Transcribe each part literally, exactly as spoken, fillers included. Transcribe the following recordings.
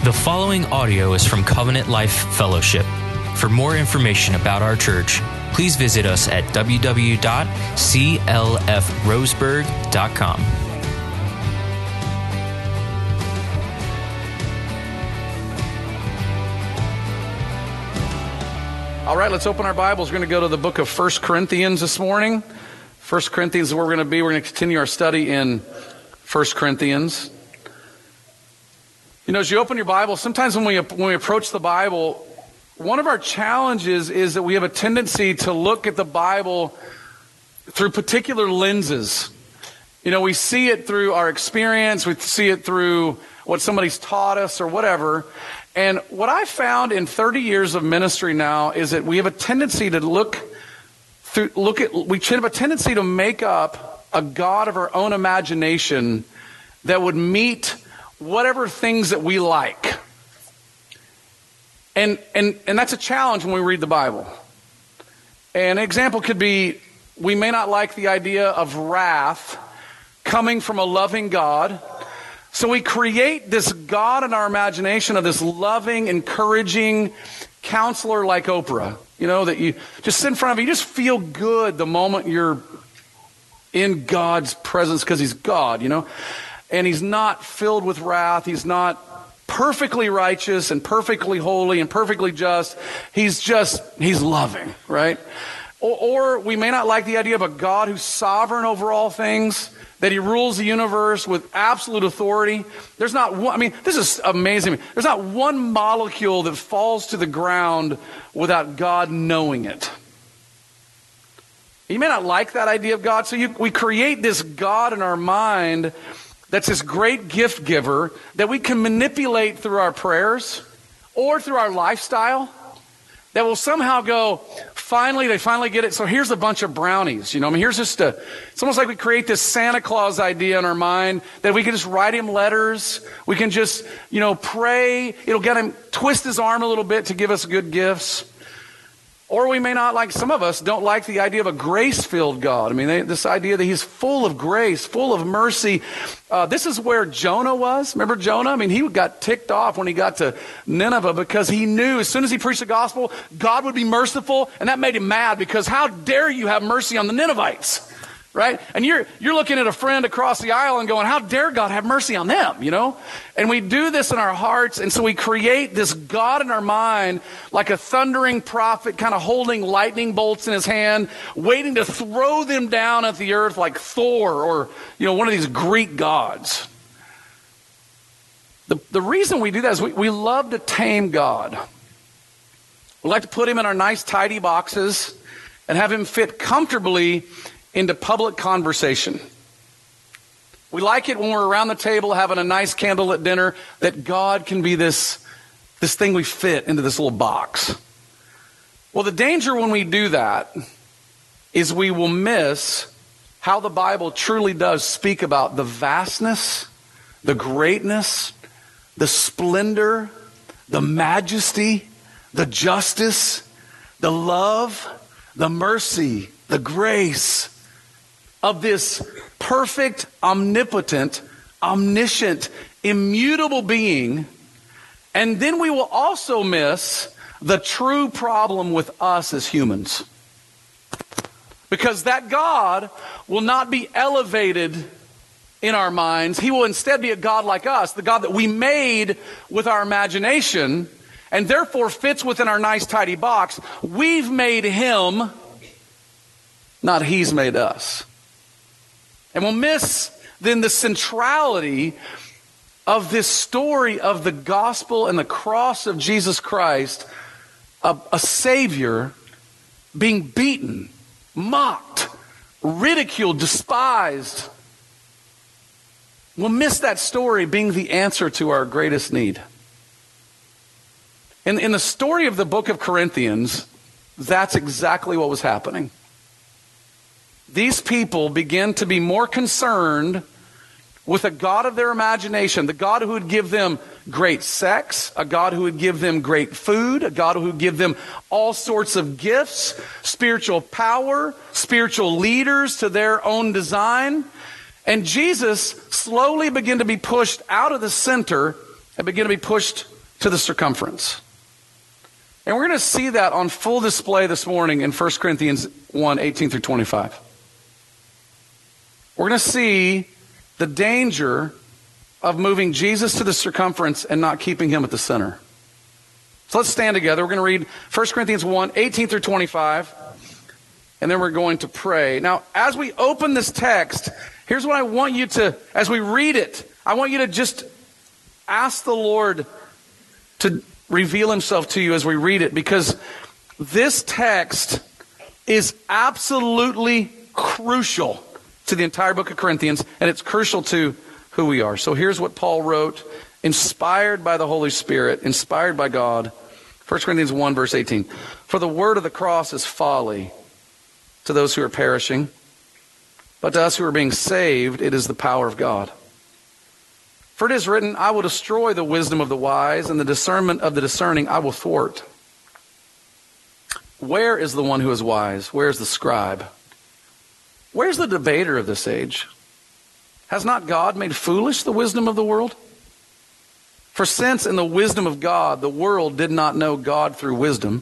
The following audio is from Covenant Life Fellowship. For more information about our church, please visit us at w w w dot c l f roseburg dot com. All right, let's open our Bibles. We're going to go to the book of First Corinthians this morning. First Corinthians is where we're going to be. We're going to continue our study in First Corinthians. You know, as you open your Bible, sometimes when we when we approach the Bible, one of our challenges is that we have a tendency to look at the Bible through particular lenses. You know, we see it through our experience, we see it through what somebody's taught us or whatever. And what I found in thirty years of ministry now is that we have a tendency to look through, look at, we have a tendency to make up a God of our own imagination that would meet whatever things that we like. And, and, and that's a challenge when we read the Bible. And an example could be, we may not like the idea of wrath coming from a loving God. So we create this God in our imagination of this loving, encouraging counselor like Oprah. You know, that you just sit in front of you, you just feel good the moment you're in God's presence because he's God, you know. And he's not filled with wrath. He's not perfectly righteous and perfectly holy and perfectly just. He's just, he's loving, right? Or, or we may not like the idea of a God who's sovereign over all things, that he rules the universe with absolute authority. There's not one, I mean, this is amazing. There's not one molecule that falls to the ground without God knowing it. You may not like that idea of God, so you, we create this God in our mind that's this great gift giver that we can manipulate through our prayers or through our lifestyle, that will somehow go, finally, they finally get it. So here's a bunch of brownies. You know, I mean, here's just a, it's almost like we create this Santa Claus idea in our mind that we can just write him letters. We can just, you know, pray. It'll get him, twist his arm a little bit to give us good gifts. Or we may not like, some of us don't like the idea of a grace-filled God. I mean, they, this idea that he's full of grace, full of mercy. Uh, this is where Jonah was. Remember Jonah? I mean, he got ticked off when he got to Nineveh because he knew as soon as he preached the gospel, God would be merciful. And that made him mad because how dare you have mercy on the Ninevites? Right? And you're you're looking at a friend across the aisle and going, how dare God have mercy on them, you know? And we do this in our hearts, and so we create this God in our mind like a thundering prophet kind of holding lightning bolts in his hand, waiting to throw them down at the earth like Thor or, you know, one of these Greek gods. The, the reason we do that is we, we love to tame God. We like to put him in our nice, tidy boxes and have him fit comfortably into public conversation. We like it when we're around the table having a nice candlelit dinner that God can be this, this thing we fit into this little box. Well, the danger when we do that is we will miss how the Bible truly does speak about the vastness, the greatness, the splendor, the majesty, the justice, the love, the mercy, the grace of this perfect, omnipotent, omniscient, immutable being. And then we will also miss the true problem with us as humans. Because that God will not be elevated in our minds. He will instead be a God like us, the God that we made with our imagination, and therefore fits within our nice, tidy box. We've made him, not he's made us. And we'll miss then the centrality of this story of the gospel and the cross of Jesus Christ, a, a Savior being beaten, mocked, ridiculed, despised. We'll miss that story being the answer to our greatest need. In, in the story of the book of Corinthians, that's exactly what was happening. These people begin to be more concerned with a God of their imagination, the God who would give them great sex, a God who would give them great food, a God who would give them all sorts of gifts, spiritual power, spiritual leaders to their own design. And Jesus slowly began to be pushed out of the center and began to be pushed to the circumference. And we're going to see that on full display this morning in First Corinthians one, eighteen through twenty-five. We're going to see the danger of moving Jesus to the circumference and not keeping him at the center. So let's stand together. We're going to read First Corinthians one, eighteen through twenty-five, and then we're going to pray. Now, as we open this text, here's what I want you to, as we read it, I want you to just ask the Lord to reveal himself to you as we read it, because this text is absolutely crucial to the entire book of Corinthians, and it's crucial to who we are. So here's what Paul wrote, inspired by the Holy Spirit, inspired by God. First Corinthians one, verse eighteen. For the word of the cross is folly to those who are perishing, but to us who are being saved, it is the power of God. For it is written, I will destroy the wisdom of the wise, and the discernment of the discerning I will thwart. Where is the one who is wise? Where is the scribe? Where's the debater of this age? Has not God made foolish the wisdom of the world? For since in the wisdom of God, the world did not know God through wisdom,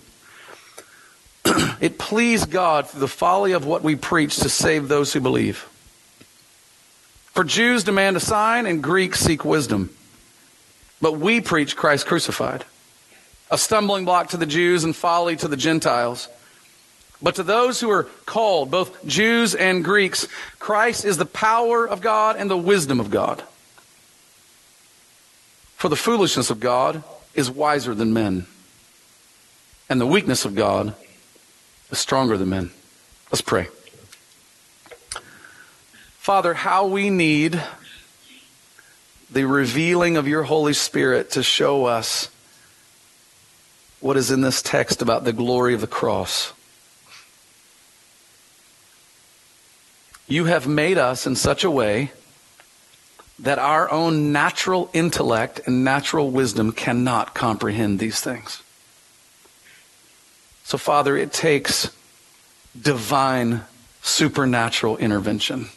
it pleased God through the folly of what we preach to save those who believe. For Jews demand a sign and Greeks seek wisdom. But we preach Christ crucified, a stumbling block to the Jews and folly to the Gentiles. But to those who are called, both Jews and Greeks, Christ is the power of God and the wisdom of God. For the foolishness of God is wiser than men, and the weakness of God is stronger than men. Let's pray. Father, how we need the revealing of your Holy Spirit to show us what is in this text about the glory of the cross. You have made us in such a way that our own natural intellect and natural wisdom cannot comprehend these things. So, Father, it takes divine, supernatural intervention.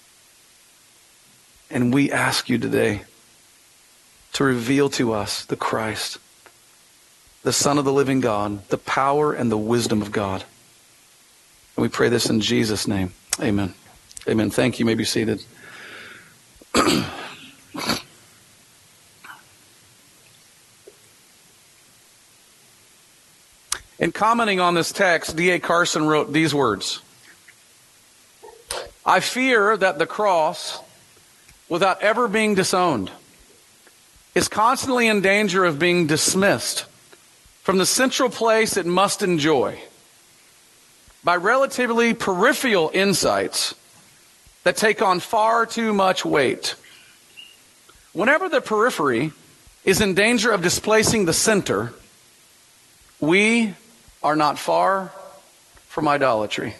And we ask you today to reveal to us the Christ, the Son of the living God, the power and the wisdom of God. And we pray this in Jesus' name. Amen. Amen. Thank you. You may be seated. In commenting on this text, D A Carson wrote these words: I fear that the cross, without ever being disowned, is constantly in danger of being dismissed from the central place it must enjoy by relatively peripheral insights that take on far too much weight. Whenever the periphery is in danger of displacing the center, we are not far from idolatry.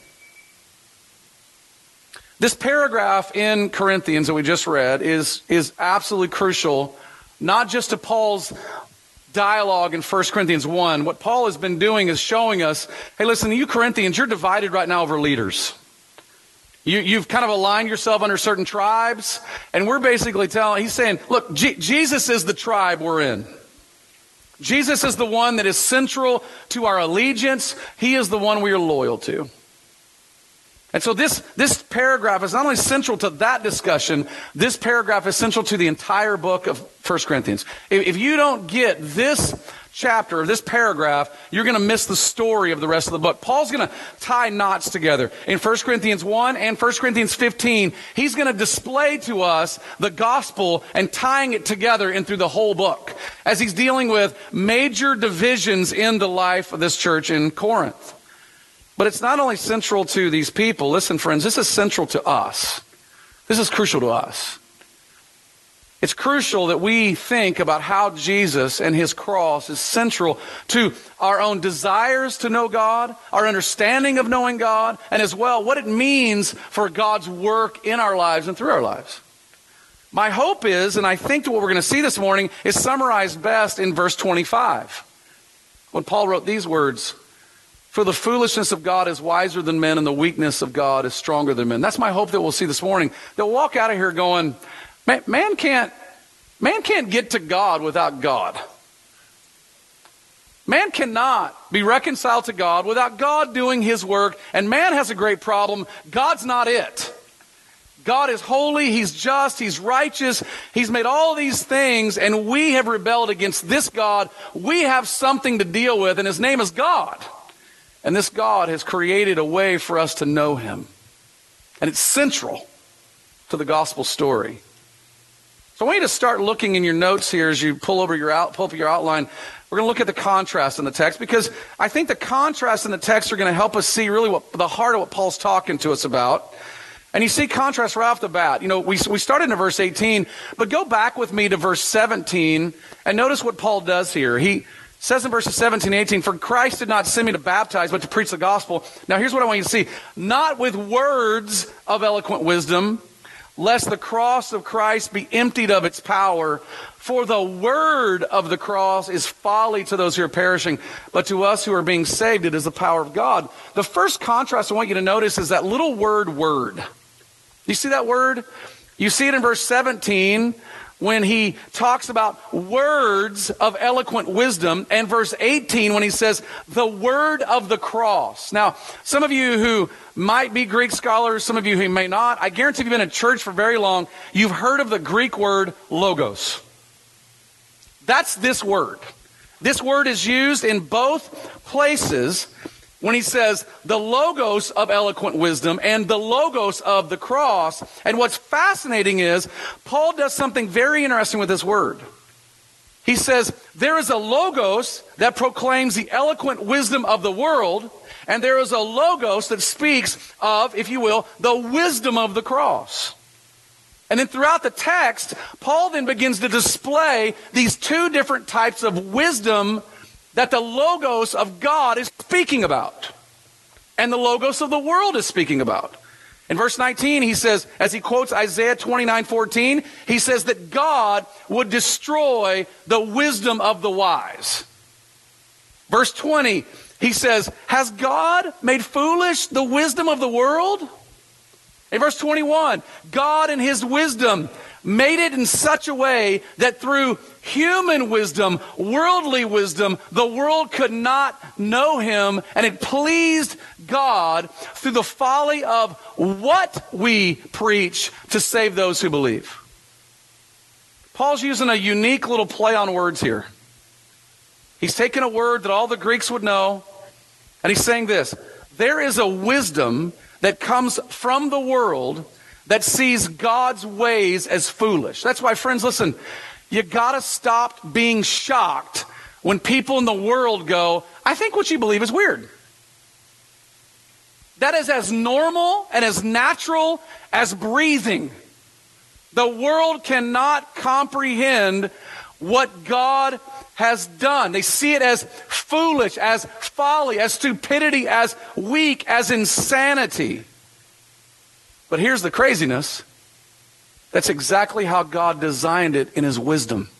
This paragraph in Corinthians that we just read is, is absolutely crucial, not just to Paul's dialogue in First Corinthians one. What Paul has been doing is showing us, hey, listen, you Corinthians, you're divided right now over leaders. You, you've kind of aligned yourself under certain tribes, and we're basically telling, he's saying, look, G- Jesus is the tribe we're in. Jesus is the one that is central to our allegiance. He is the one we are loyal to. And so this, this paragraph is not only central to that discussion, this paragraph is central to the entire book of First Corinthians. If, if you don't get this chapter, this paragraph, you're going to miss the story of the rest of the book. Paul's going to tie knots together. In First Corinthians one and First Corinthians fifteen, he's going to display to us the gospel and tying it together in through the whole book as he's dealing with major divisions in the life of this church in Corinth. But it's not only central to these people. Listen, friends, this is central to us. This is crucial to us. It's crucial that we think about how Jesus and his cross is central to our own desires to know God, our understanding of knowing God, and as well what it means for God's work in our lives and through our lives. My hope is, and I think what we're going to see this morning, is summarized best in verse twenty-five. When Paul wrote these words, for the foolishness of God is wiser than men, and the weakness of God is stronger than men. That's my hope that we'll see this morning. They'll walk out of here going, man, man can't, man can't get to God without God. Man cannot be reconciled to God without God doing his work, and man has a great problem. God's not it. God is holy, he's just, he's righteous, he's made all these things, and we have rebelled against this God. We have something to deal with, and his name is God. And this God has created a way for us to know him. And it's central to the gospel story. So I want you to start looking in your notes here as you pull over your out, pull up your outline. We're going to look at the contrast in the text, because I think the contrast in the text are going to help us see really what the heart of what Paul's talking to us about. And you see contrast right off the bat. You know, we, we started in verse eighteen, but go back with me to verse seventeen and notice what Paul does here. He says in verses seventeen and eighteen, "For Christ did not send me to baptize, but to preach the gospel." Now here's what I want you to see. "Not with words of eloquent wisdom, lest the cross of Christ be emptied of its power. For the word of the cross is folly to those who are perishing, but to us who are being saved, it is the power of God." The first contrast I want you to notice is that little word, word. You see that word? You see it in verse seventeen when he talks about words of eloquent wisdom, and verse eighteen when he says the word of the cross. Now, some of you who might be Greek scholars, some of you who may not, I guarantee if you've been in church for very long, you've heard of the Greek word logos. That's this word. This word is used in both places when he says the logos of eloquent wisdom and the logos of the cross. And what's fascinating is Paul does something very interesting with this word. He says there is a logos that proclaims the eloquent wisdom of the world, and there is a logos that speaks of, if you will, the wisdom of the cross. And then throughout the text, Paul then begins to display these two different types of wisdom that the logos of God is speaking about, and the logos of the world is speaking about. In verse nineteen, he says, as he quotes Isaiah twenty-nine fourteen, he says that God would destroy the wisdom of the wise. Verse twenty, he says, has God made foolish the wisdom of the world? In verse twenty-one, God in his wisdom made it in such a way that through human wisdom, worldly wisdom, the world could not know him, and it pleased God through the folly of what we preach to save those who believe. Paul's using a unique little play on words here. He's taken a word that all the Greeks would know, and he's saying this: there is a wisdom that comes from the world that sees God's ways as foolish. That's why, friends, listen, you gotta stop being shocked when people in the world go, I think what you believe is weird. That is as normal and as natural as breathing. The world cannot comprehend what God has done. They see it as foolish, as folly, as stupidity, as weak, as insanity. But here's the craziness. That's exactly how God designed it in his wisdom.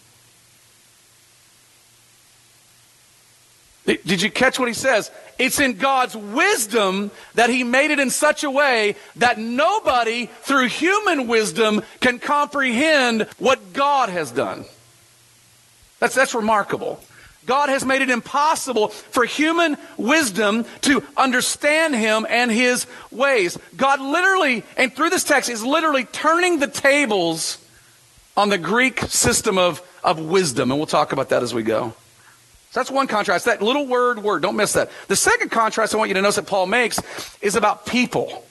Did you catch what he says? It's in God's wisdom that he made it in such a way that nobody through human wisdom can comprehend what God has done. That's, that's remarkable. God has made it impossible for human wisdom to understand him and his ways. God literally, and through this text, is literally turning the tables on the Greek system of, of wisdom. And we'll talk about that as we go. So that's one contrast. That little word, word, don't miss that. The second contrast I want you to notice that Paul makes is about people.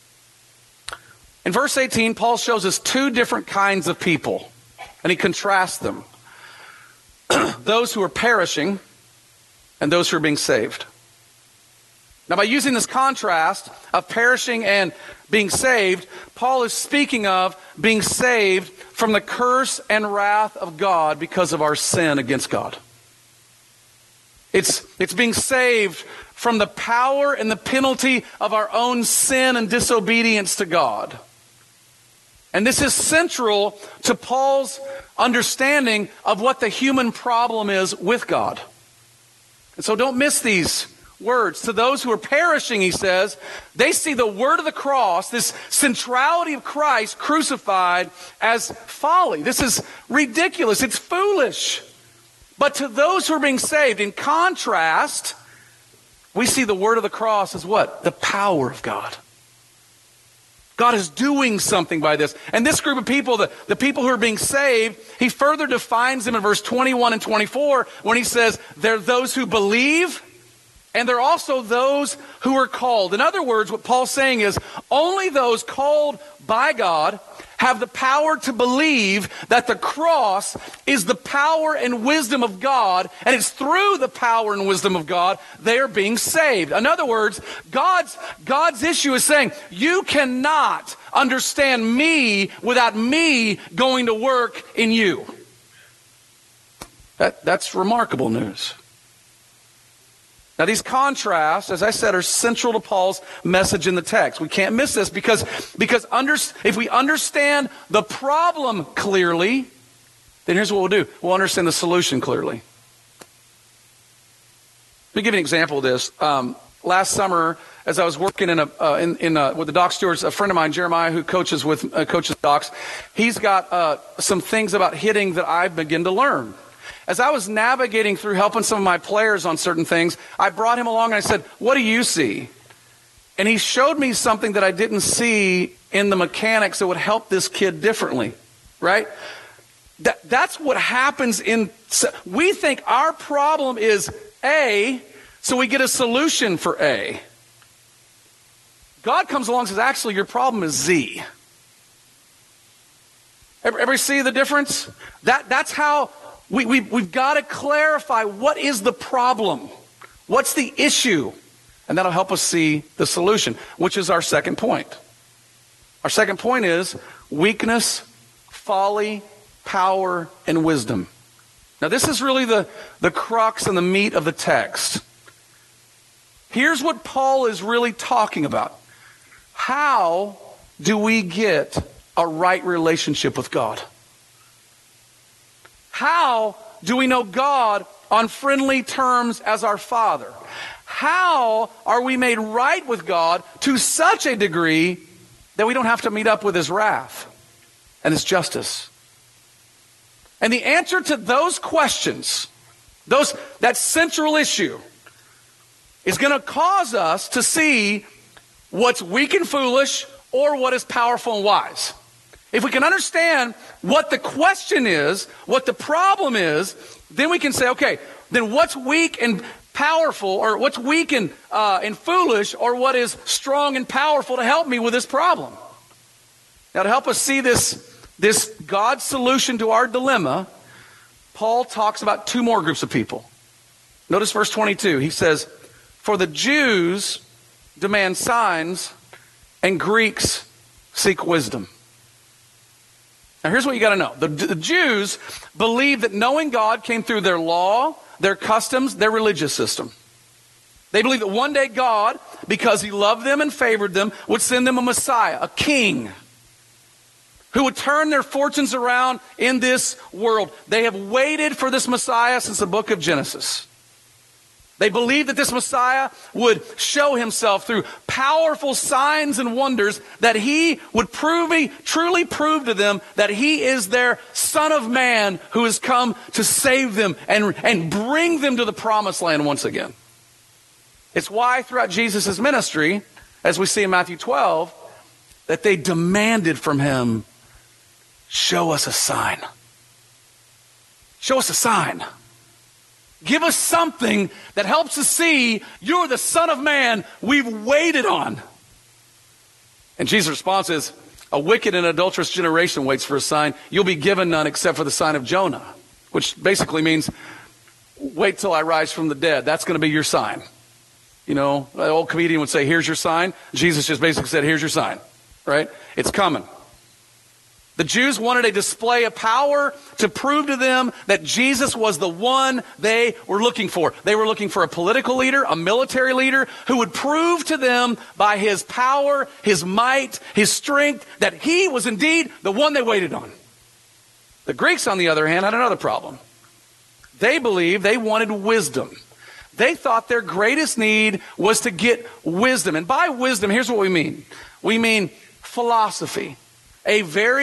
In verse eighteen, Paul shows us two different kinds of people, and he contrasts them. Those who are perishing and those who are being saved. Now, by using this contrast of perishing and being saved, Paul is speaking of being saved from the curse and wrath of God because of our sin against God. It's, it's being saved from the power and the penalty of our own sin and disobedience to God. And this is central to Paul's understanding of what the human problem is with God. And so don't miss these words. To those who are perishing, he says, they see the word of the cross, this centrality of Christ crucified, as folly. This is ridiculous. It's foolish. But to those who are being saved, in contrast, we see the word of the cross as what? The power of God. God is doing something by this. And this group of people, the, the people who are being saved, he further defines them in verse twenty-one and twenty-four when he says, they're those who believe and they're also those who are called. In other words, what Paul's saying is only those called by God have the power to believe that the cross is the power and wisdom of God, and it's through the power and wisdom of God they are being saved. In other words, God's, God's issue is saying, you cannot understand me without me going to work in you. That, that's remarkable news. Now, these contrasts, as I said, are central to Paul's message in the text. We can't miss this because, because under, if we understand the problem clearly, then here's what we'll do. We'll understand the solution clearly. Let me give you an example of this. Um, last summer, as I was working in a, uh, in, in a, with the dock stewards, a friend of mine, Jeremiah, who coaches with uh, coaches docks, he's got uh, some things about hitting that I begin to learn. As I was navigating through helping some of my players on certain things, I brought him along and I said, what do you see? And he showed me something that I didn't see in the mechanics that would help this kid differently, right? That, that's what happens in, we think our problem is A, so we get a solution for A. God comes along and says, actually, your problem is Z. Ever, ever see the difference? That, that's how... We, we, we've got to clarify what is the problem, what's the issue, and that'll help us see the solution, which is our second point. Our second point is weakness, folly, power, and wisdom. Now this is really the, the crux and the meat of the text. Here's what Paul is really talking about. How do we get a right relationship with God? How do we know God on friendly terms as our Father? How are we made right with God to such a degree that we don't have to meet up with His wrath and His justice? And the answer to those questions, those that central issue, is going to cause us to see what's weak and foolish or what is powerful and wise. If we can understand what the question is, what the problem is, then we can say, okay, then what's weak and powerful, or what's weak and, uh, and foolish, or what is strong and powerful to help me with this problem? Now, to help us see this, this God's solution to our dilemma, Paul talks about two more groups of people. Notice verse twenty-two. He says, for the Jews demand signs, and Greeks seek wisdom. Now here's what you got to know. The, the Jews believed that knowing God came through their law, their customs, their religious system. They believed that one day God, because He loved them and favored them, would send them a Messiah, a king, who would turn their fortunes around in this world. They have waited for this Messiah since the book of Genesis. They believed that this Messiah would show Himself through powerful signs and wonders, that He would prove, truly prove to them that He is their Son of Man who has come to save them and, and bring them to the promised land once again. It's why throughout Jesus' ministry, as we see in Matthew twelve, that they demanded from Him, show us a sign. Show us a sign. Give us something that helps us see you're the Son of Man we've waited on. And Jesus' response is, a wicked and adulterous generation waits for a sign. You'll be given none except for the sign of Jonah, which basically means, wait till I rise from the dead. That's going to be your sign. You know, the old comedian would say, here's your sign. Jesus just basically said, here's your sign, right? It's coming. The Jews wanted a display of power to prove to them that Jesus was the one they were looking for. They were looking for a political leader, a military leader, who would prove to them by His power, His might, His strength, that He was indeed the one they waited on. The Greeks, on the other hand, had another problem. They believed they wanted wisdom. They thought their greatest need was to get wisdom. And by wisdom, here's what we mean. We mean philosophy. A very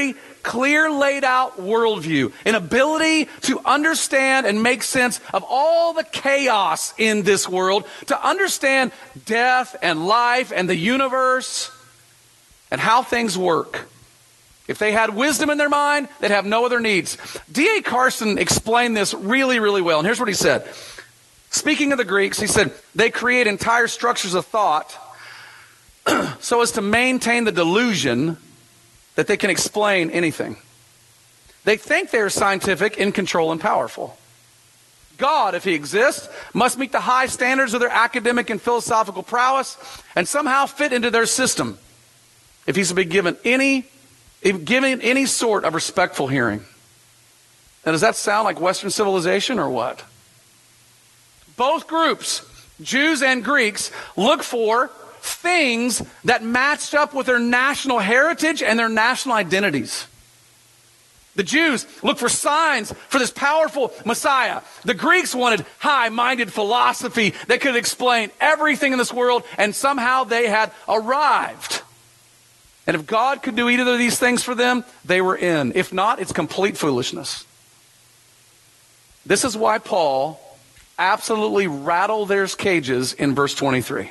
clear laid out worldview, an ability to understand and make sense of all the chaos in this world, to understand death and life and the universe and how things work. If they had wisdom in their mind, they'd have no other needs. D A Carson explained this really, really well. And here's what he said. Speaking of the Greeks, he said, they create entire structures of thought so as to maintain the delusion that they can explain anything. They think they are scientific, in control, and powerful. God, if he exists, must meet the high standards of their academic and philosophical prowess and somehow fit into their system if he's to be given any Giving any sort of respectful hearing. Now, does that sound like Western civilization or what? Both groups, Jews and Greeks, look for things that matched up with their national heritage and their national identities. The Jews look for signs for this powerful Messiah. The Greeks wanted high-minded philosophy that could explain everything in this world, and somehow they had arrived. And if God could do either of these things for them, they were in. If not, it's complete foolishness. This is why Paul absolutely rattled their cages in verse twenty-three.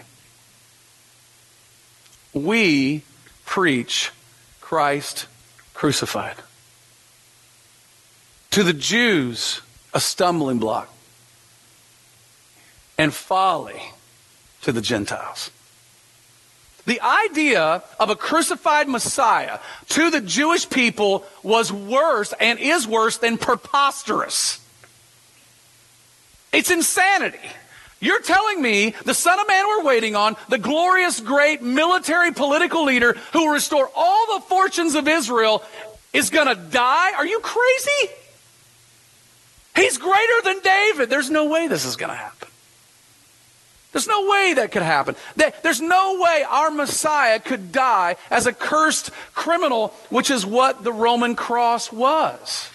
We preach Christ crucified. To the Jews, a stumbling block, and folly to the Gentiles. The idea of a crucified Messiah to the Jewish people was worse and is worse than preposterous. It's insanity. You're telling me the Son of Man we're waiting on, the glorious, great military political leader who will restore all the fortunes of Israel, is going to die? Are you crazy? He's greater than David. There's no way this is going to happen. There's no way that could happen. There's no way our Messiah could die as a cursed criminal, which is what the Roman cross was.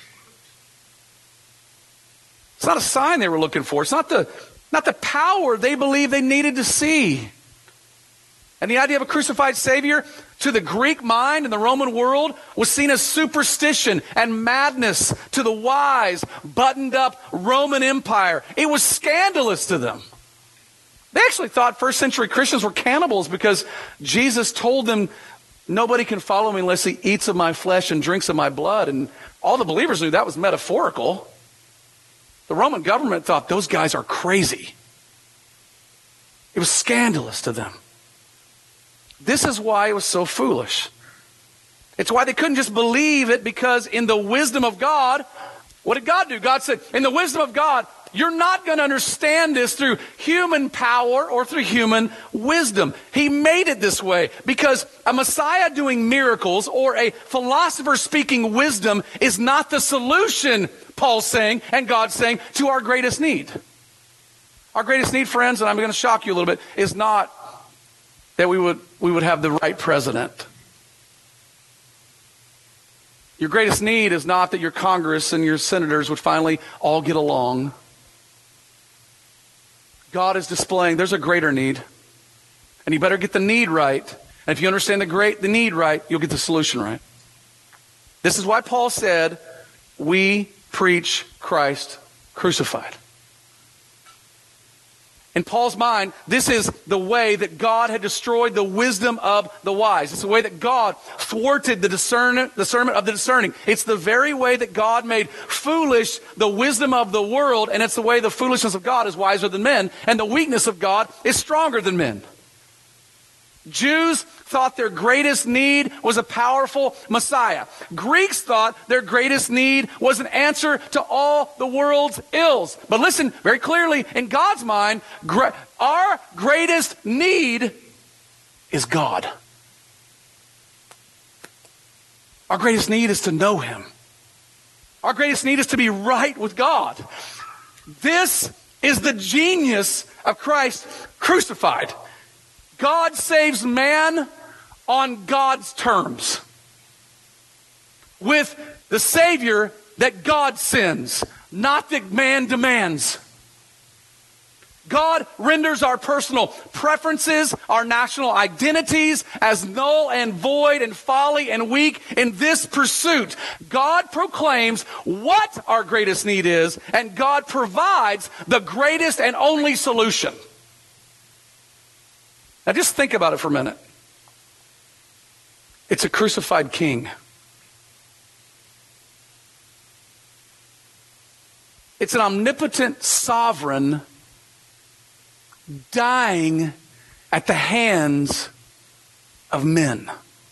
It's not a sign they were looking for. It's not the, not the power they believed they needed to see. And the idea of a crucified Savior to the Greek mind and the Roman world was seen as superstition and madness to the wise, buttoned up Roman Empire. It was scandalous to them. They actually thought first century Christians were cannibals because Jesus told them, nobody can follow me unless he eats of my flesh and drinks of my blood. And all the believers knew that was metaphorical. The Roman government thought those guys are crazy. It was scandalous to them. This is why it was so foolish. It's why they couldn't just believe it, because in the wisdom of God, what did God do? God said, in the wisdom of God, you're not going to understand this through human power or through human wisdom. He made it this way because a Messiah doing miracles or a philosopher speaking wisdom is not the solution, Paul's saying, and God's saying, to our greatest need. Our greatest need, friends, and I'm going to shock you a little bit, is not that we would, we would have the right president. Your greatest need is not that your Congress and your senators would finally all get along. God is displaying there's a greater need. And you better get the need right. And if you understand the great the need right, you'll get the solution right. This is why Paul said, we preach Christ crucified. In Paul's mind, this is the way that God had destroyed the wisdom of the wise. It's the way that God thwarted the discernment, discernment of the discerning. It's the very way that God made foolish the wisdom of the world, and it's the way the foolishness of God is wiser than men, and the weakness of God is stronger than men. Jews thought their greatest need was a powerful Messiah. Greeks thought their greatest need was an answer to all the world's ills. But listen very clearly, in God's mind, gra- our greatest need is God. Our greatest need is to know Him. Our greatest need is to be right with God. This is the genius of Christ crucified. God saves man on God's terms, with the Savior that God sends, not that man demands. God renders our personal preferences, our national identities as null and void and folly and weak in this pursuit. God proclaims what our greatest need is, and God provides the greatest and only solution. Now just think about it for a minute. It's a crucified king. It's an omnipotent sovereign dying at the hands of men.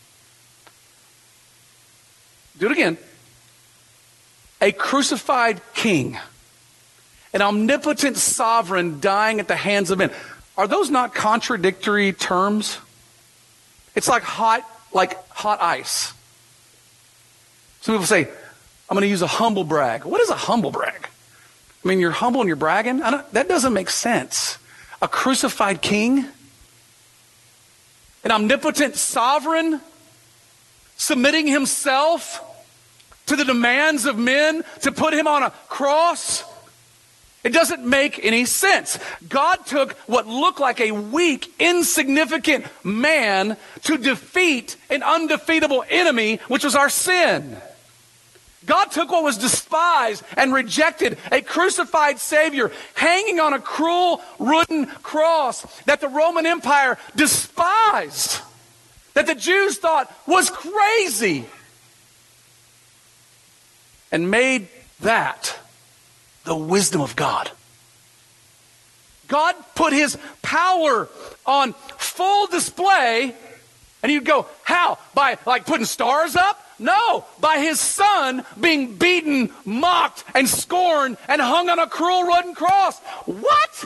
Do it again. A crucified king. An omnipotent sovereign dying at the hands of men. Are those not contradictory terms? It's like hot, like hot ice. Some people say, I'm going to use a humble brag. What is a humble brag? I mean, you're humble and you're bragging? I don't, that doesn't make sense. A crucified king? An omnipotent sovereign submitting himself to the demands of men to put him on a cross? It doesn't make any sense. God took what looked like a weak, insignificant man to defeat an undefeatable enemy, which was our sin. God took what was despised and rejected, a crucified Savior hanging on a cruel wooden cross that the Roman Empire despised, that the Jews thought was crazy, and made that the wisdom of God. God put his power on full display, and you'd go, how? By like putting stars up? No, by his son being beaten, mocked, and scorned, and hung on a cruel wooden cross. What?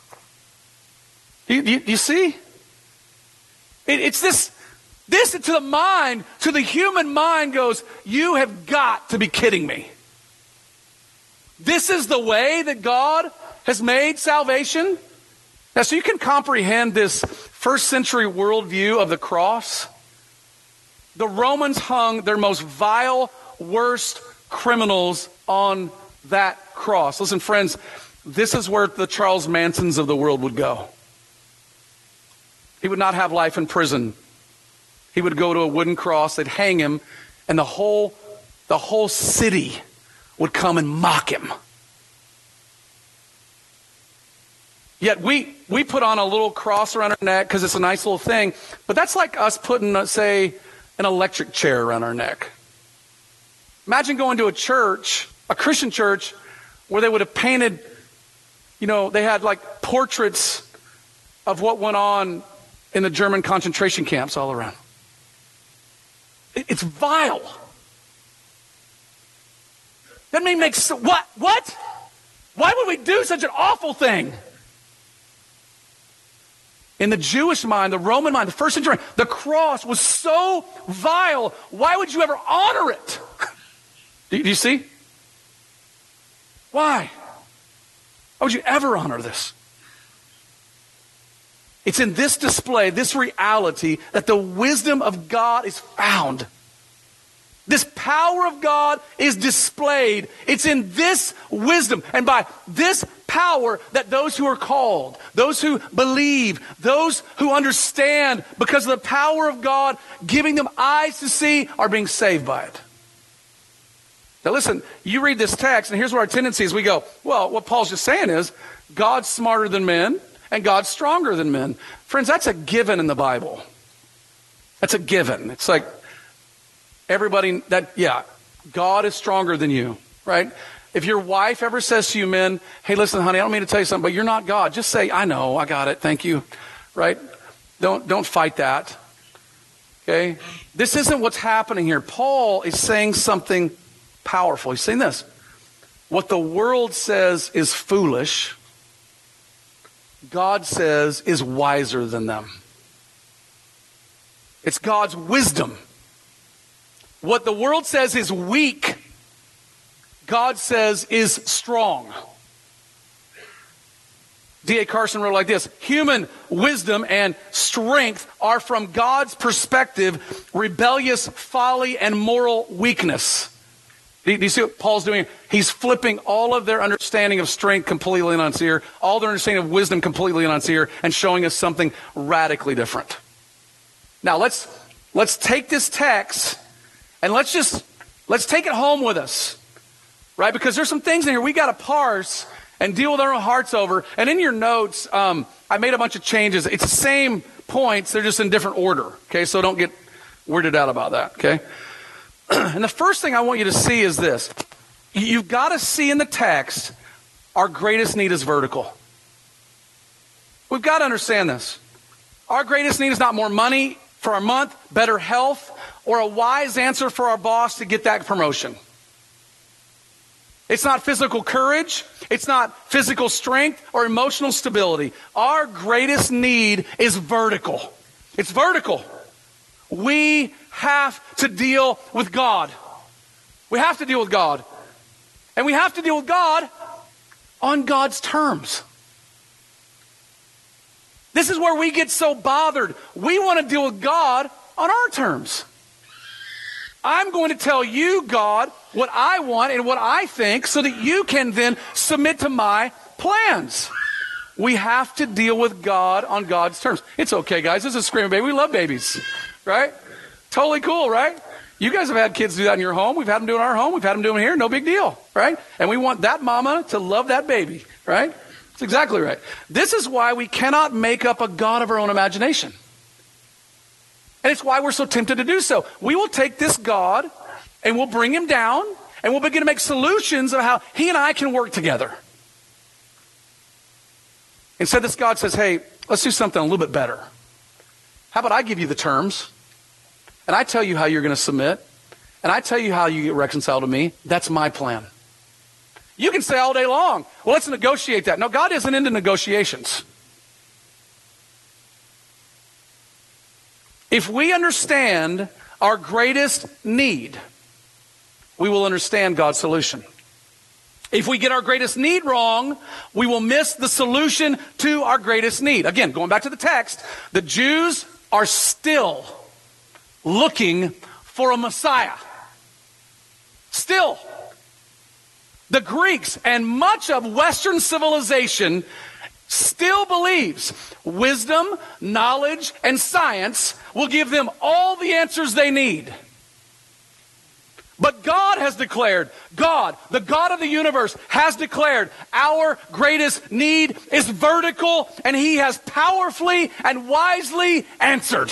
You, you, you see? It, it's this, this to the mind, to the human mind goes, you have got to be kidding me. This is the way that God has made salvation? Now, so you can comprehend this first century worldview of the cross. The Romans hung their most vile, worst criminals on that cross. Listen, friends, this is where the Charles Mansons of the world would go. He would not have life in prison. He would go to a wooden cross, they'd hang him, and the whole, the whole city would come and mock him. Yet we, we put on a little cross around our neck because it's a nice little thing, but that's like us putting, uh, say, an electric chair around our neck. Imagine going to a church, a Christian church, where they would have painted, you know, they had like portraits of what went on in the German concentration camps all around. It, it's vile. That mean makes what? What? Why would we do such an awful thing? In the Jewish mind, the Roman mind, the first century, the cross was so vile. Why would you ever honor it? do, do you see? Why? Why would you ever honor this? It's in this display, this reality, that the wisdom of God is found. This power of God is displayed. It's in this wisdom and by this power that those who are called, those who believe, those who understand because of the power of God giving them eyes to see are being saved by it. Now listen, you read this text and here's where our tendency is. We go, well, what Paul's just saying is God's smarter than men and God's stronger than men. Friends, that's a given in the Bible. That's a given. It's like, everybody, that, yeah, God is stronger than you, right? If your wife ever says to you men, hey, listen, honey, I don't mean to tell you something, but you're not God. Just say, I know, I got it, thank you, right? Don't, don't fight that, okay? This isn't what's happening here. Paul is saying something powerful. He's saying this. What the world says is foolish, God says is wiser than them. It's God's wisdom. What the world says is weak, God says is strong. D A Carson wrote like this: human wisdom and strength are from God's perspective rebellious folly and moral weakness. Do you, do you see what Paul's doing? He's flipping all of their understanding of strength completely on its ear, all their understanding of wisdom completely on its ear, and showing us something radically different. Now let's let's take this text and let's just let's take it home with us, right? Because there's some things in here we got to parse and deal with our own hearts over. And in your notes, um, I made a bunch of changes. It's the same points, they're just in different order. Okay, so don't get weirded out about that. Okay. And the first thing I want you to see is this. You've got to see in the text, our greatest need is vertical. We've got to understand this. Our greatest need is not more money for our month, better health, or a wise answer for our boss to get that promotion. It's not physical courage. It's not physical strength or emotional stability. Our greatest need is vertical. It's vertical. We have to deal with God. We have to deal with God. And we have to deal with God on God's terms. This is where we get so bothered. We want to deal with God on our terms. I'm going to tell you, God, what I want and what I think so that you can then submit to my plans. We have to deal with God on God's terms. It's okay, guys. This is a screaming baby. We love babies, right? Totally cool, right? You guys have had kids do that in your home. We've had them do it in our home. We've had them do it here. No big deal, right? And we want that mama to love that baby, right? That's exactly right. This is why we cannot make up a God of our own imagination. And it's why we're so tempted to do so. We will take this God and we'll bring him down and we'll begin to make solutions of how he and I can work together. Instead, this God says, hey, let's do something a little bit better. How about I give you the terms and I tell you how you're going to submit and I tell you how you get reconciled to me. That's my plan. You can say all day long, well, let's negotiate that. No, God isn't into negotiations. If we understand our greatest need, we will understand God's solution. If we get our greatest need wrong, we will miss the solution to our greatest need. Again, going back to the text, the Jews are still looking for a Messiah. Still. The Greeks and much of Western civilization still believes wisdom, knowledge, and science will give them all the answers they need. But God has declared, God, the God of the universe, has declared our greatest need is vertical, and he has powerfully and wisely answered.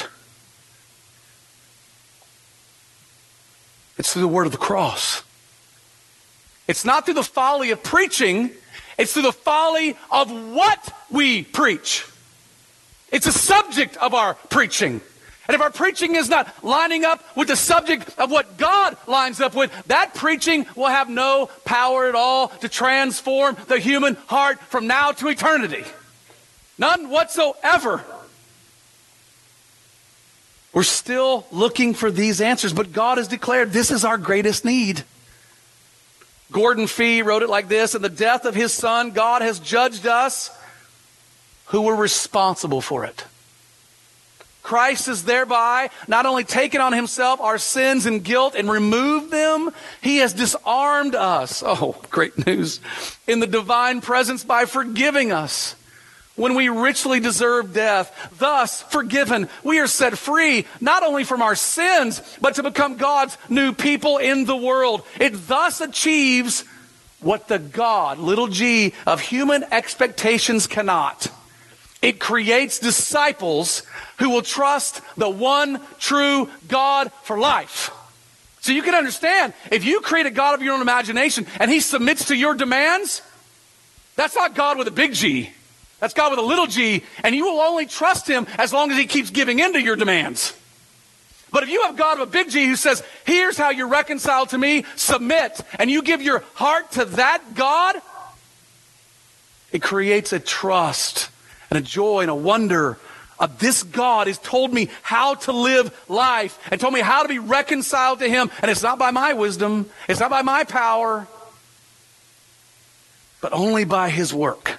It's through the word of the cross. It's not through the folly of preaching. It's through the folly of what we preach. It's a subject of our preaching. And if our preaching is not lining up with the subject of what God lines up with, that preaching will have no power at all to transform the human heart from now to eternity. None whatsoever. We're still looking for these answers, but God has declared this is our greatest need. Gordon Fee wrote it like this: in the death of his son, God has judged us who were responsible for it. Christ has thereby not only taken on himself our sins and guilt and removed them, he has disarmed us. Oh, great news. In the divine presence by forgiving us when we richly deserve death. Thus, forgiven, we are set free, not only from our sins, but to become God's new people in the world. It thus achieves what the God, little g, of human expectations cannot. It creates disciples who will trust the one true God for life. So you can understand, if you create a God of your own imagination and he submits to your demands, that's not God with a big G. That's God with a little g, and you will only trust him as long as he keeps giving in to your demands. But if you have God of a big G who says, here's how you're reconciled to me, submit, and you give your heart to that God, it creates a trust and a joy and a wonder of this God has told me how to live life and told me how to be reconciled to him. And it's not by my wisdom, it's not by my power, but only by his work.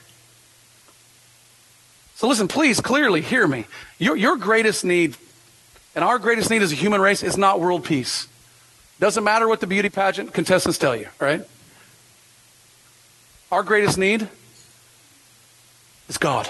So listen, please clearly hear me. Your, your greatest need and our greatest need as a human race is not world peace. Doesn't matter what the beauty pageant contestants tell you, right? Our greatest need is God.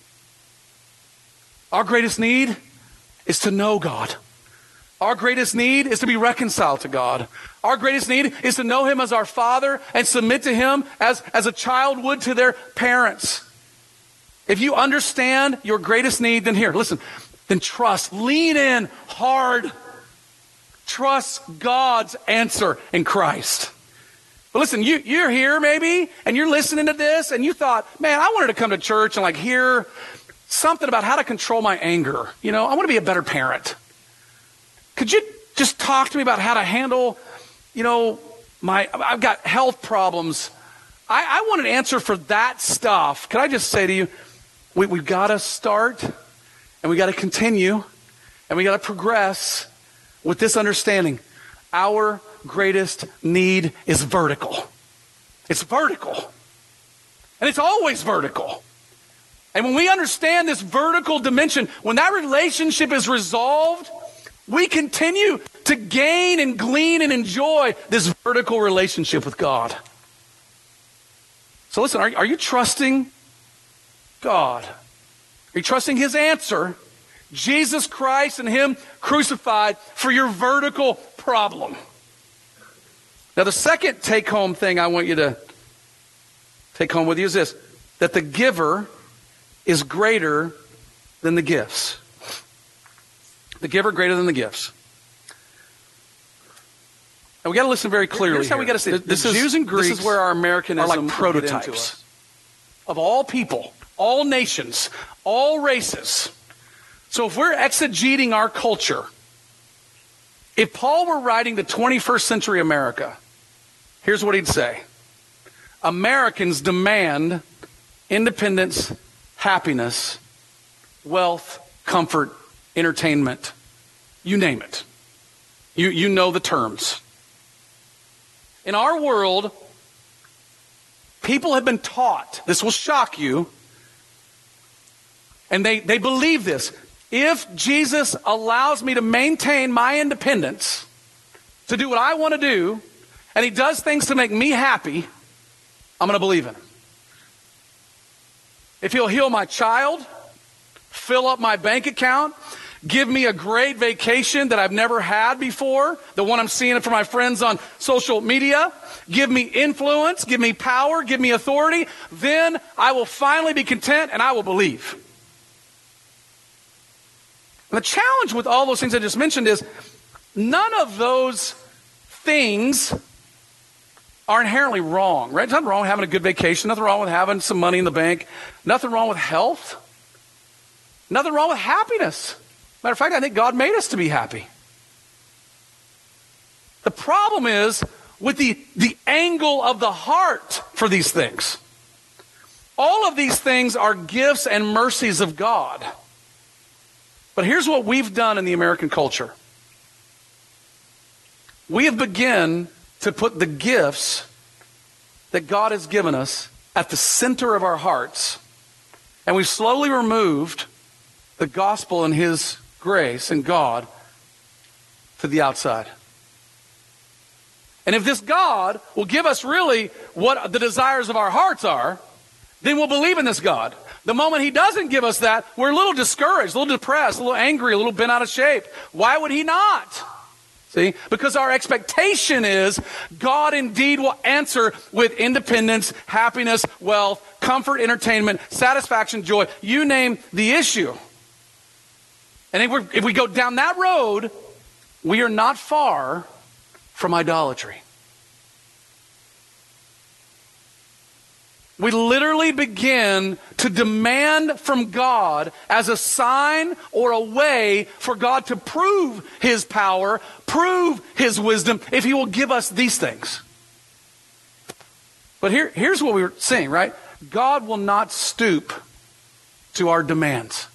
Our greatest need is to know God. Our greatest need is to be reconciled to God. Our greatest need is to know Him as our Father and submit to Him as, as a child would to their parents. If you understand your greatest need, then here, listen, then trust, lean in hard. Trust God's answer in Christ. But listen, you, you're here maybe, and you're listening to this, and you thought, man, I wanted to come to church and like hear something about how to control my anger. You know, I want to be a better parent. Could you just talk to me about how to handle, you know, my, I've got health problems. I, I want an answer for that stuff. Can I just say to you, we, we've got to start, and we got to continue, and we got to progress with this understanding. Our greatest need is vertical. It's vertical. And it's always vertical. And when we understand this vertical dimension, when that relationship is resolved, we continue to gain and glean and enjoy this vertical relationship with God. So listen, are, are you trusting God? Are you trusting His answer, Jesus Christ and Him crucified, for your vertical problem? Now, the second take-home thing I want you to take home with you is this, that the giver is greater than the gifts. The giver greater than the gifts. And we got to listen very clearly. Here's how we got to see it. This is Jews and Greeks. This is where our Americanism are like prototypes of all people, all nations, all races. So if we're exegeting our culture, if Paul were writing the twenty-first century America, here's what he'd say. Americans demand independence, happiness, wealth, comfort, entertainment. You name it. You, you know the terms. In our world, people have been taught, this will shock you, and they, they believe this. If Jesus allows me to maintain my independence, to do what I want to do, and He does things to make me happy, I'm going to believe in Him. If He'll heal my child, fill up my bank account, give me a great vacation that I've never had before, the one I'm seeing from my friends on social media, give me influence, give me power, give me authority, then I will finally be content and I will believe. And the challenge with all those things I just mentioned is none of those things are inherently wrong, right? There's nothing wrong with having a good vacation, nothing wrong with having some money in the bank, nothing wrong with health, nothing wrong with happiness. Matter of fact, I think God made us to be happy. The problem is with the, the angle of the heart for these things. All of these things are gifts and mercies of God. But here's what we've done in the American culture. We have begun to put the gifts that God has given us at the center of our hearts. And we've slowly removed the gospel and His grace and God to the outside. And if this God will give us really what the desires of our hearts are, then we'll believe in this God. The moment He doesn't give us that, we're a little discouraged, a little depressed, a little angry, a little bent out of shape. Why would He not? See? Because our expectation is God indeed will answer with independence, happiness, wealth, comfort, entertainment, satisfaction, joy. You name the issue. And if, we're, if we go down that road, we are not far from idolatry. We literally begin to demand from God as a sign or a way for God to prove His power, prove His wisdom, if He will give us these things. But here, here's what we were saying, right? God will not stoop to our demands.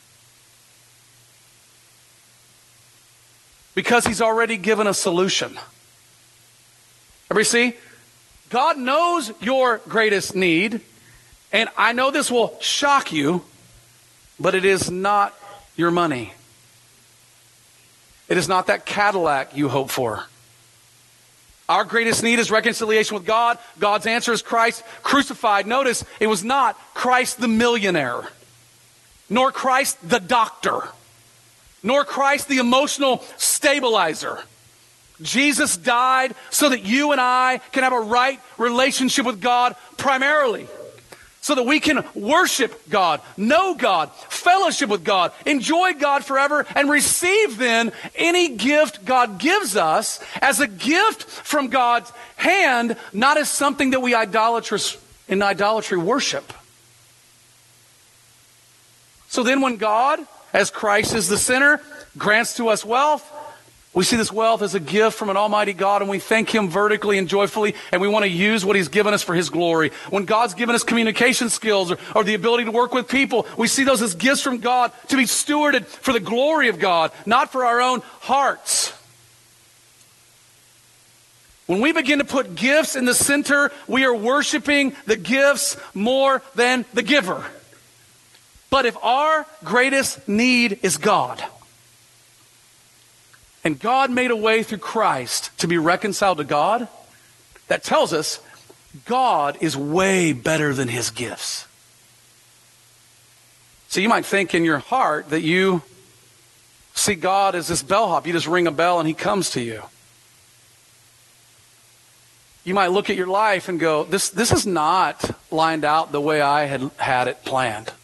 Because He's already given a solution. Everybody see? God knows your greatest need, and I know this will shock you, but it is not your money. It is not that Cadillac you hope for. Our greatest need is reconciliation with God. God's answer is Christ crucified. Notice, it was not Christ the millionaire, nor Christ the doctor, nor Christ the emotional stabilizer. Jesus died so that you and I can have a right relationship with God primarily, so that we can worship God, know God, fellowship with God, enjoy God forever, and receive then any gift God gives us as a gift from God's hand, not as something that we idolatrous in idolatry worship. So then when God, as Christ is the center, grants to us wealth, we see this wealth as a gift from an almighty God, and we thank Him vertically and joyfully, and we want to use what He's given us for His glory. When God's given us communication skills or, or the ability to work with people, we see those as gifts from God to be stewarded for the glory of God, not for our own hearts. When we begin to put gifts in the center, we are worshiping the gifts more than the giver. But if our greatest need is God, and God made a way through Christ to be reconciled to God, that tells us God is way better than His gifts. So you might think in your heart that you see God as this bellhop. You just ring a bell and He comes to you. You might look at your life and go, this, this is not lined out the way I had had it planned.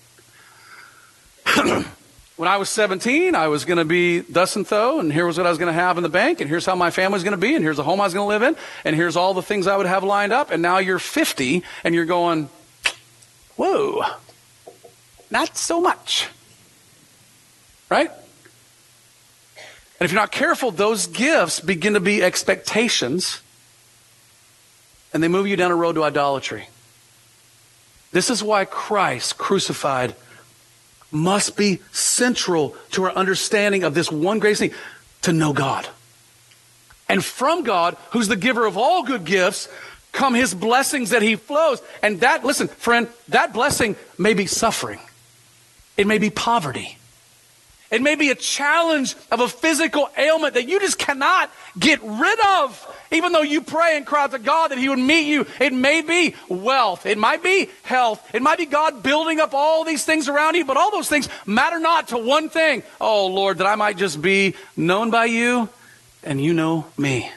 When I was seventeen, I was going to be thus and so, and here was what I was going to have in the bank, and here's how my family was going to be, and here's the home I was going to live in, and here's all the things I would have lined up. And now you're fifty, and you're going, whoa, not so much. Right? And if you're not careful, those gifts begin to be expectations, and they move you down a road to idolatry. This is why Christ crucified must be central to our understanding of this one greatest thing, to know God. And from God, who's the giver of all good gifts, come His blessings that He flows. And that, listen, friend, that blessing may be suffering. It may be poverty. It may be a challenge of a physical ailment that you just cannot get rid of. Even though you pray and cry out to God that He would meet you, it may be wealth. It might be health. It might be God building up all these things around you, but all those things matter not to one thing. Oh, Lord, that I might just be known by You and You know me.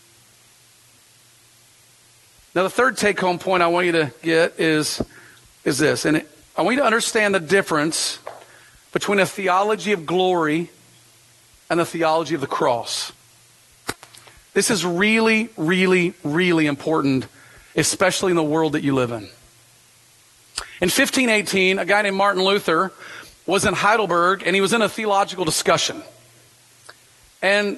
Now, the third take-home point I want you to get is, is this, and it, I want you to understand the difference between a theology of glory and a theology of the cross. This is really, really, really important, especially in the world that you live in. In fifteen eighteen, a guy named Martin Luther was in Heidelberg, and he was in a theological discussion. And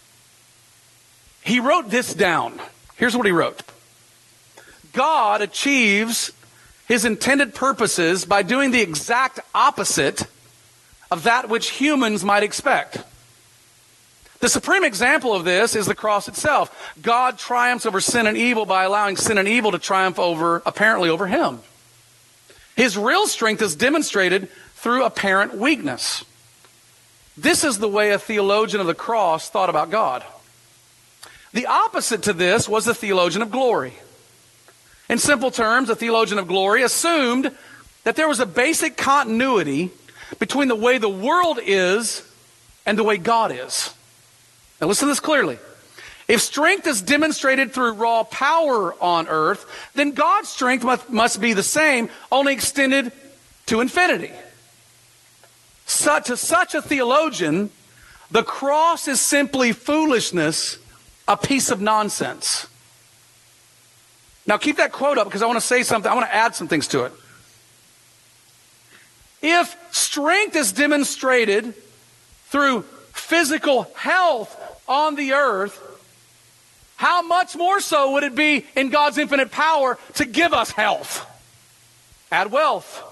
he wrote this down. Here's what he wrote. God achieves His intended purposes by doing the exact opposite of that which humans might expect. The supreme example of this is the cross itself. God triumphs over sin and evil by allowing sin and evil to triumph over, apparently over Him. His real strength is demonstrated through apparent weakness. This is the way a theologian of the cross thought about God. The opposite to this was the theologian of glory. In simple terms, a theologian of glory assumed that there was a basic continuity between the way the world is and the way God is. Now listen to this clearly. If strength is demonstrated through raw power on earth, then God's strength must, must be the same, only extended to infinity. So, to such a theologian, the cross is simply foolishness, a piece of nonsense. Now keep that quote up because I want to say something. I want to add some things to it. If strength is demonstrated through physical health on the earth, how much more so would it be in God's infinite power to give us health? Add wealth.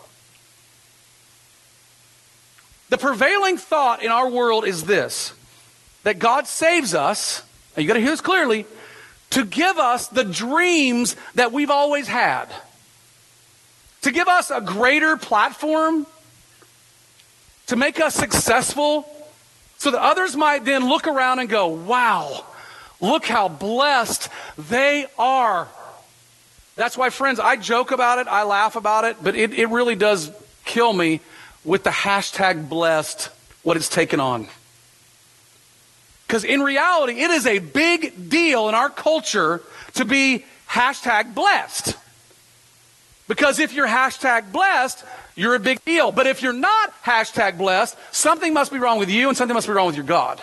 The prevailing thought in our world is this, that God saves us, and you got to hear this clearly, to give us the dreams that we've always had. To give us a greater platform, to make us successful, so that others might then look around and go, wow, Look how blessed they are. That's why, friends, I joke about it, I laugh about it, but it, it really does kill me with the hashtag blessed, what it's taken on. Because in reality, it is a big deal in our culture to be hashtag blessed. Because if you're hashtag blessed, you're a big deal. But if you're not hashtag blessed, something must be wrong with you and something must be wrong with your God.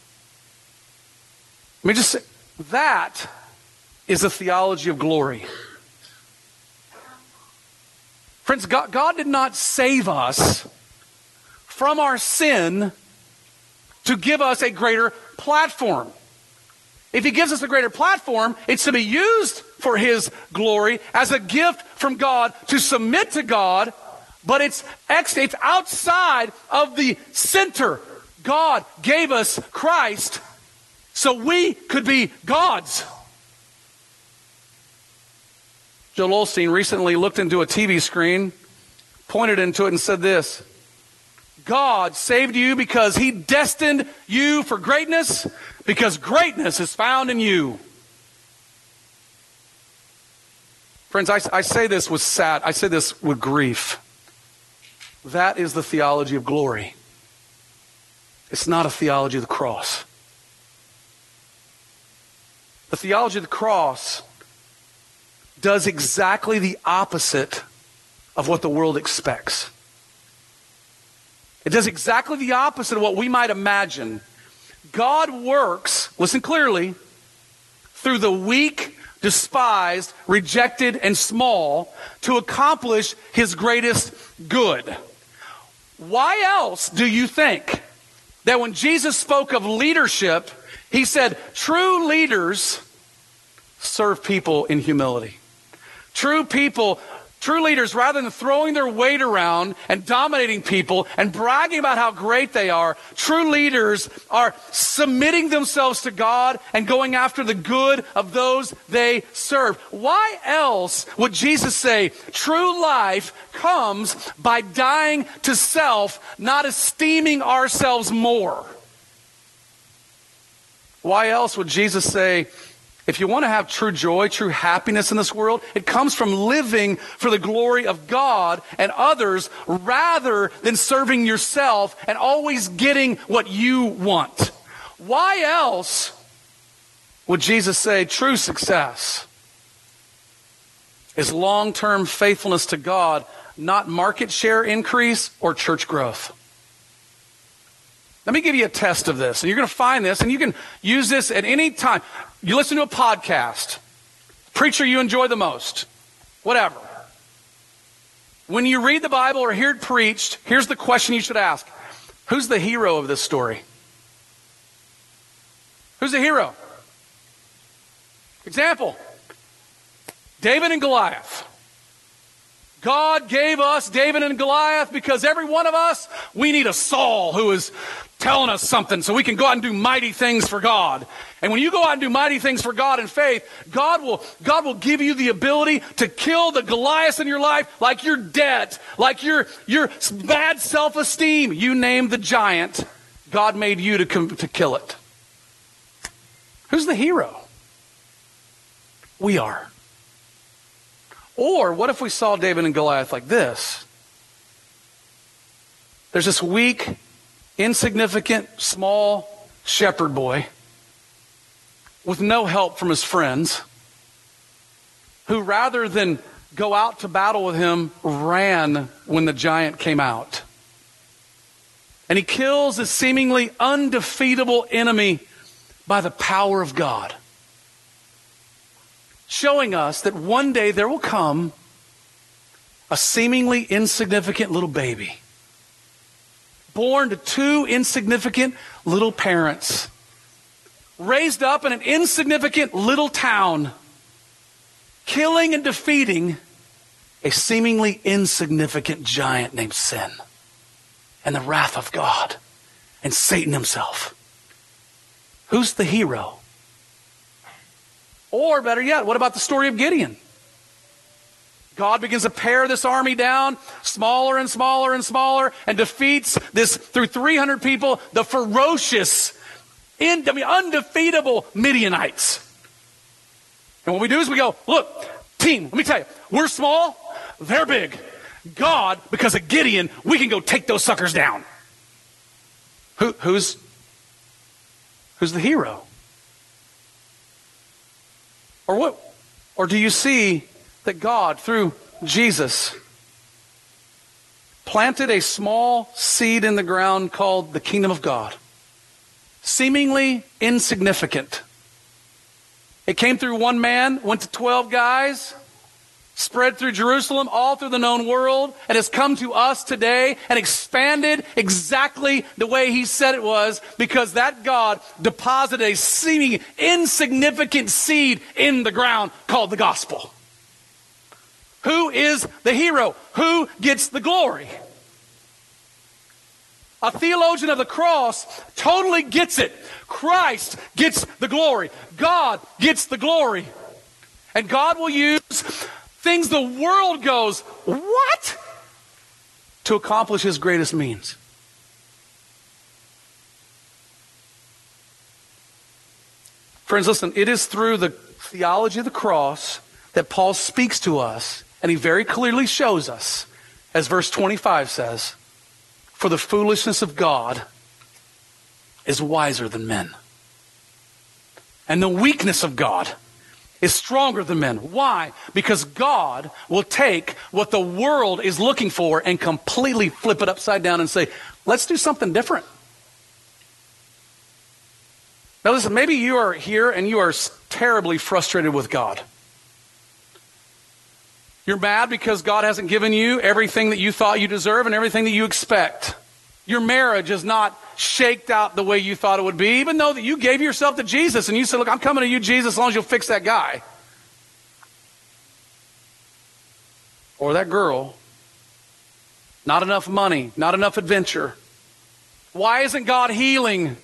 Let me just say, that is the theology of glory. Friends, God, God did not save us from our sin to give us a greater platform. If he gives us a greater platform, it's to be used for his glory as a gift from God to submit to God, but it's, ex- it's outside of the center. God gave us Christ so we could be God's. Joel Osteen recently looked into a T V screen, pointed into it and said this: God saved you because he destined you for greatness, because greatness is found in you. Friends, I, I say this with sad, I say this with grief. That is the theology of glory. It's not a theology of the cross. The theology of the cross does exactly the opposite of what the world expects. It does exactly the opposite of what we might imagine. God works, listen clearly, through the weak, despised, rejected, and small to accomplish his greatest good. Why else do you think that when Jesus spoke of leadership, he said, true leaders serve people in humility. True people, true leaders, rather than throwing their weight around and dominating people and bragging about how great they are, true leaders are submitting themselves to God and going after the good of those they serve. Why else would Jesus say, true life comes by dying to self, not esteeming ourselves more? Why else would Jesus say, if you want to have true joy, true happiness in this world, it comes from living for the glory of God and others rather than serving yourself and always getting what you want? Why else would Jesus say true success is long-term faithfulness to God, not market share increase or church growth? Let me give you a test of this, and you're going to find this, and you can use this at any time. You listen to a podcast, preacher you enjoy the most, whatever. When you read the Bible or hear it preached, here's the question you should ask. Who's the hero of this story? Who's the hero? Example, David and Goliath. God gave us David and Goliath because every one of us, we need a Saul who is telling us something so we can go out and do mighty things for God. And when you go out and do mighty things for God in faith, God will, God will give you the ability to kill the Goliaths in your life, like your debt, like your, your bad self-esteem. You name the giant, God made you to, com- to kill it. Who's the hero? We are. Or what if we saw David and Goliath like this? There's this weak, insignificant, small shepherd boy with no help from his friends, who rather than go out to battle with him, ran when the giant came out. And he kills a seemingly undefeatable enemy by the power of God, showing us that one day there will come a seemingly insignificant little baby, born to two insignificant little parents, raised up in an insignificant little town, killing and defeating a seemingly insignificant giant named sin and the wrath of God and Satan himself. Who's the hero? Or better yet, what about the story of Gideon? God begins to pare this army down, smaller and smaller and smaller, and defeats this, through three hundred people, the ferocious, In, I mean, undefeatable Midianites. And what we do is we go, look, team, let me tell you, we're small, they're big. God, because of Gideon, we can go take those suckers down. Who, who's, who's the hero? Or what? Or do you see that God, through Jesus, planted a small seed in the ground called the kingdom of God? Seemingly insignificant. It came through one man, went to twelve guys, spread through Jerusalem, all through the known world, and has come to us today and expanded exactly the way he said it was, because that God deposited a seeming insignificant seed in the ground called the gospel. Who is the hero? Who gets the glory? A theologian of the cross totally gets it. Christ gets the glory. God gets the glory. And God will use things the world goes, what? To accomplish his greatest means. Friends, listen, it is through the theology of the cross that Paul speaks to us, and he very clearly shows us, as verse twenty-five says, for the foolishness of God is wiser than men. And the weakness of God is stronger than men. Why? Because God will take what the world is looking for and completely flip it upside down and say, let's do something different. Now listen, maybe you are here and you are terribly frustrated with God. You're mad because God hasn't given you everything that you thought you deserve and everything that you expect. Your marriage is not shaked out the way you thought it would be, even though that you gave yourself to Jesus and you said, look, I'm coming to you, Jesus, as long as you'll fix that guy. Or that girl. Not enough money, not enough adventure. Why isn't God healing?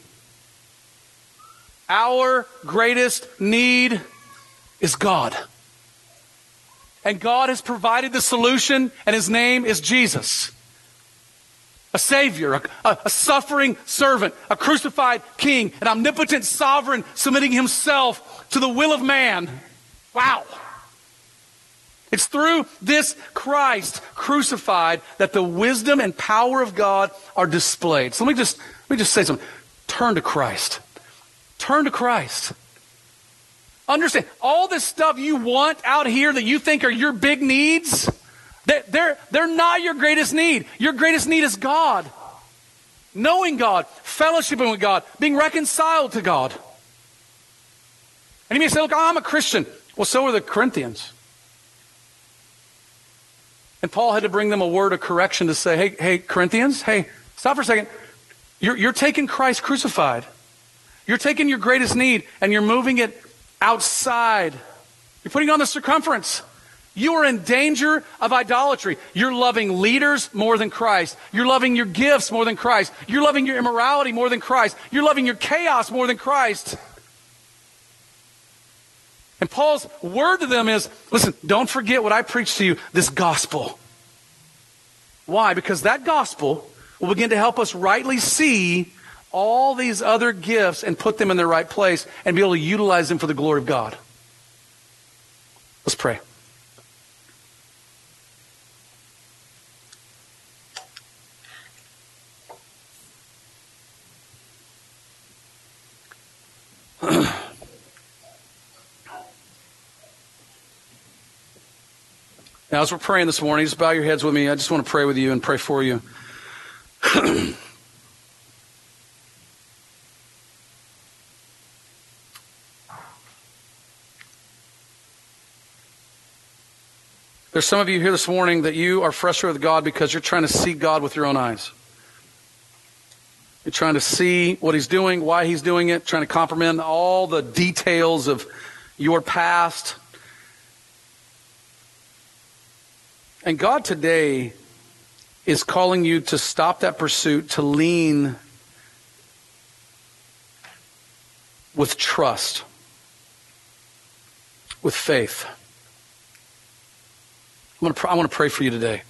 Our greatest need is God. And God has provided the solution, and his name is Jesus. A Savior, a, a, a suffering servant, a crucified king, an omnipotent sovereign submitting himself to the will of man. Wow. It's through this Christ crucified that the wisdom and power of God are displayed. So let me just, let me just say something. Turn to Christ. Turn to Christ. Understand, all this stuff you want out here that you think are your big needs, they're, they're, they're not your greatest need. Your greatest need is God. Knowing God, fellowshipping with God, being reconciled to God. And you may say, look, I'm a Christian. Well, so are the Corinthians. And Paul had to bring them a word of correction to say, hey, hey, Corinthians, hey, stop for a second. You're, you're taking Christ crucified. You're taking your greatest need and you're moving it outside. You're putting on the circumference. You are in danger of idolatry. You're loving leaders more than Christ. You're loving your gifts more than Christ. You're loving your immorality more than Christ. You're loving your chaos more than Christ. And Paul's word to them is, listen, don't forget what I preached to you, this gospel. Why? Because that gospel will begin to help us rightly see all these other gifts and put them in their right place and be able to utilize them for the glory of God. Let's pray. Now, as we're praying this morning, just bow your heads with me. I just want to pray with you and pray for you. There's some of you here this morning that you are frustrated with God because you're trying to see God with your own eyes. You're trying to see what he's doing, why he's doing it, trying to comprehend all the details of your past. And God today is calling you to stop that pursuit, to lean with trust, with faith. I want to pray, I want to pray for you today.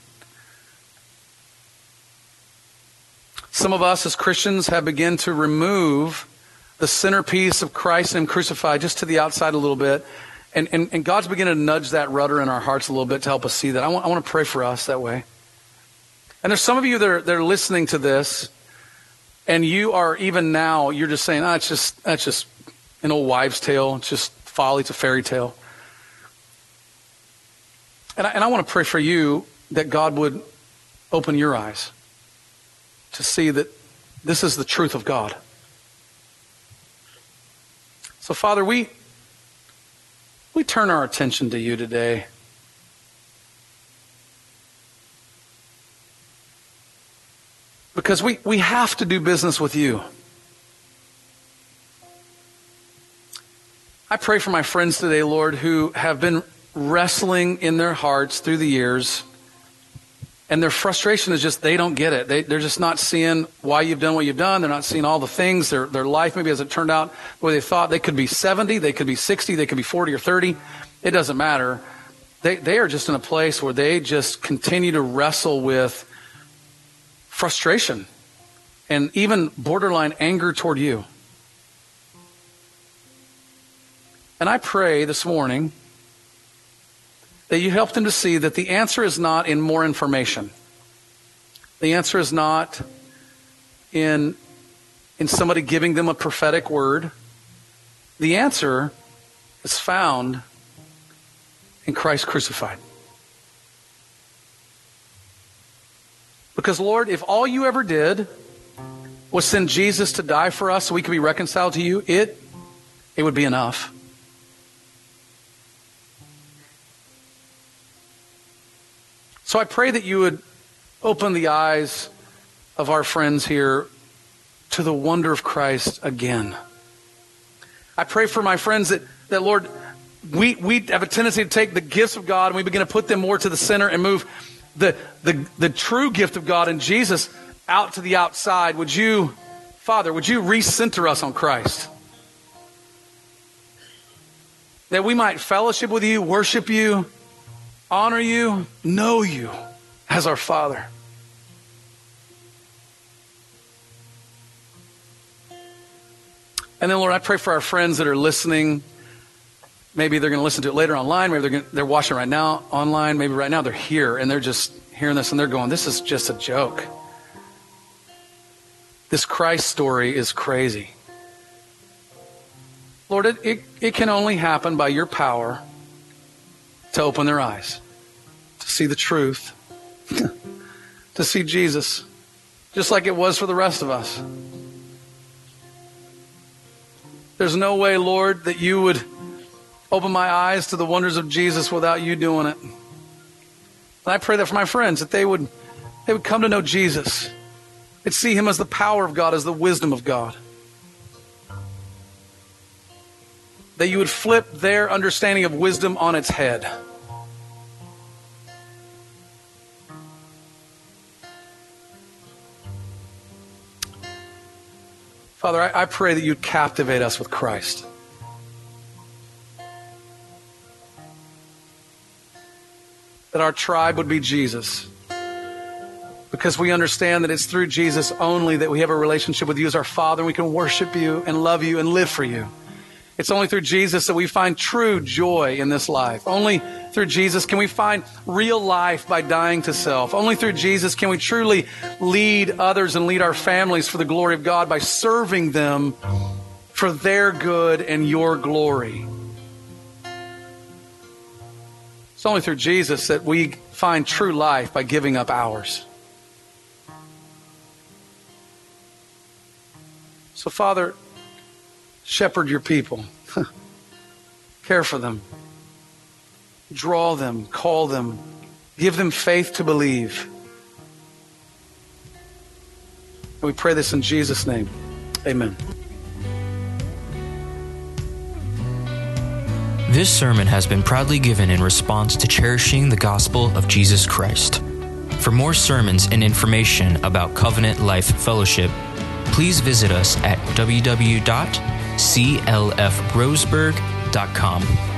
Some of us as Christians have begun to remove the centerpiece of Christ and Him crucified just to the outside a little bit. And, and, and God's beginning to nudge that rudder in our hearts a little bit to help us see that. I want, I want to pray for us that way. And there's some of you that are, that are listening to this, and you are even now, you're just saying, ah, it's just, that's just an old wives' tale. It's just folly. It's a fairy tale. And I, and I want to pray for you that God would open your eyes to see that this is the truth of God. So, Father, we we turn our attention to you today. Because we, we have to do business with you. I pray for my friends today, Lord, who have been wrestling in their hearts through the years. And their frustration is just they don't get it. They, they're just not seeing why you've done what you've done. They're not seeing all the things. Their, their life maybe hasn't turned out the way they thought. They could be seventy. They could be sixty. They could be forty or thirty. It doesn't matter. They, they are just in a place where they just continue to wrestle with frustration and even borderline anger toward you. And I pray this morning that you help them to see that the answer is not in more information. The answer is not in, in somebody giving them a prophetic word. The answer is found in Christ crucified. Because, Lord, if all you ever did was send Jesus to die for us so we could be reconciled to you, it, it would be enough. So I pray that you would open the eyes of our friends here to the wonder of Christ again. I pray for my friends that, that Lord, we, we have a tendency to take the gifts of God and we begin to put them more to the center and move the, the, the true gift of God in Jesus out to the outside. Would you, Father, would you recenter us on Christ? That we might fellowship with you, worship you, honor you, know you as our Father. And then, Lord, I pray for our friends that are listening. Maybe they're going to listen to it later online. Maybe they're, going to, they're watching right now online. Maybe right now they're here and they're just hearing this and they're going, this is just a joke. This Christ story is crazy. Lord, it, it, it can only happen by your power to open their eyes, to see the truth, to see Jesus, just like it was for the rest of us. There's no way, Lord, that you would open my eyes to the wonders of Jesus without you doing it. And I pray that for my friends, that they would, they would come to know Jesus. They'd see him as the power of God, as the wisdom of God. That you would flip their understanding of wisdom on its head. Father, I, I pray that you'd captivate us with Christ. That our tribe would be Jesus. Because we understand that it's through Jesus only that we have a relationship with you as our Father, and we can worship you and love you and live for you. It's only through Jesus that we find true joy in this life. Only through Jesus can we find real life by dying to self. Only through Jesus can we truly lead others and lead our families for the glory of God by serving them for their good and your glory. It's only through Jesus that we find true life by giving up ours. So, Father, shepherd your people. Care for them. Draw them. Call them. Give them faith to believe. And we pray this in Jesus' name. Amen. This sermon has been proudly given in response to cherishing the gospel of Jesus Christ. For more sermons and information about Covenant Life Fellowship, please visit us at w w w dot c l f roseburg dot com.